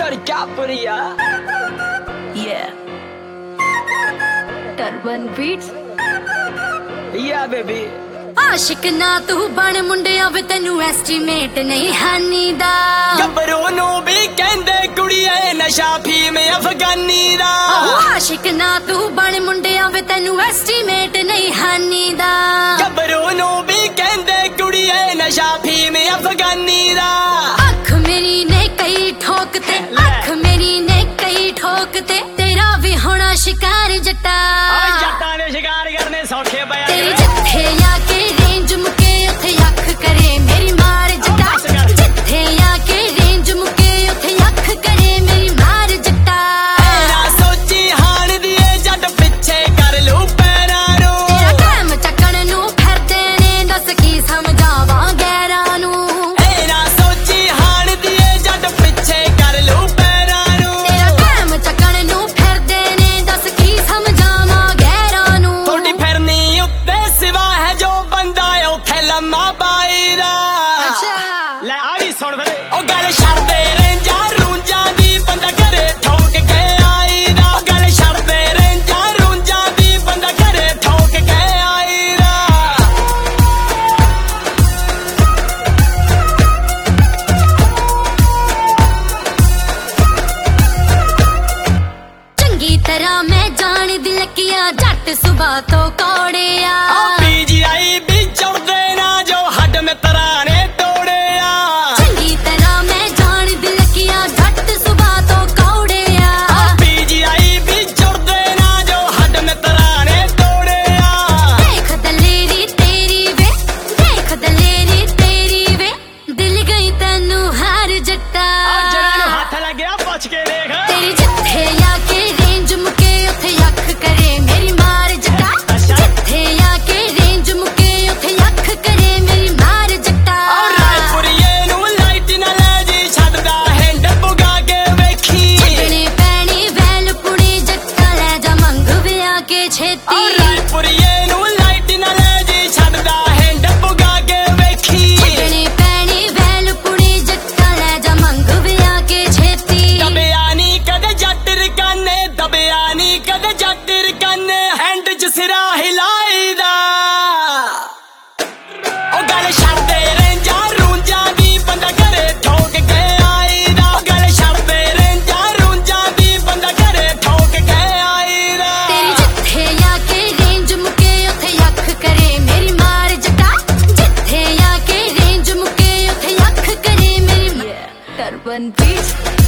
Turkapuriya. Yeah. Turban Beats. Yeah baby. आशिक ना तू बन मुंडिया वे तेनू एस्टीमेट नहीं हानी दा गबरू नू भी कहंदे कुड़िए नशा फीम अफगानी दा आशिक ना तू बन मुंडिया वे तेनू एस्टीमेट नहीं हानी दा गबरू नू भी कहंदे कुड़िए नशा फीम अफगानी दा अख मेरी ने कई ठोकते अख मेरी ने कई ठोकते तेरा भी होना शिकार जट्टा जट्टा ने शिकार करने सौखे पया तेरी जिथे आके रेंज मुके उथे अख करे मेरी मार जट्टा जिथे आके रेंज मुके उथे अख करे मेरी मार जट्टा ना सोची हान दिए जट पिछे कर लू पैरा नु तेरा काम चकण नु फिरदे ने दस की समझावां गैरां नु ना सोची हान दिए जट पिछे कर लू पैरा नु तेरा काम चकण नु फिरदे ने दस की समझावां गैरां नु थोड़ी फिरनी उत्ते सिवा है जो बंदा उथे लम्मा पाई दा ले आ भी सुन वे ओ गल छड़दे रेंजा रूंजा दी बंदा घरे ठोक के आई दा गल छड़दे रेंजा रूंजा दी बंदा घरे ठोक के आई दा चंगी तरह मैं जान दी लकिया जट सुबह तो कौड़िया पीजीआई भी चढ़दे ना जो हड में तराने तोड़े चंगी तरह मैं जान दी लकिया जट सुबह तो कौड़िया पीजीआई भी चढ़दे ना जो हड में तराने तोड़े देख दलेरी तेरी वे देख दलेरी तेरी वे दिल गई तैनू हार जट्टा हाथ लग गया बच के देख तेरी जिथे आके रेंज मुके उथे अख करे मेरी मार जट्टा जिथे आके रेंज मुके उथे अख करे मेरी मार जट्टा रायपुरिये नू लाइट ना ले जी छड़दा हैंड पुगा के वेखी छड़ने पैनी वैल पुड़ी जट्टा ले जा मंग विया के छेती रायपुरिये नू लाइट ना ले जी छड़दा हैंड पुगा के वेखी छड़ने पैनी वैल पुड़ी जट्टा ले जा मंग विया के छेती दबियानी कदे जट रकाने दबियानी कदे जट रकाने हैंड च सिरा हिलाई दा ओ गल छड़दे रेंजा रूंजा दी बंदा घरे ठोक के आई दा गल छड़दे रेंजा रूंजा दी बंदा घरे ठोक के आई दा तेरी जिथे आके रेंज मुके उथे अख करे मेरी मार जट्टा जिथे आके रेंज मुके उथे अख करे मेरी Turban Beats.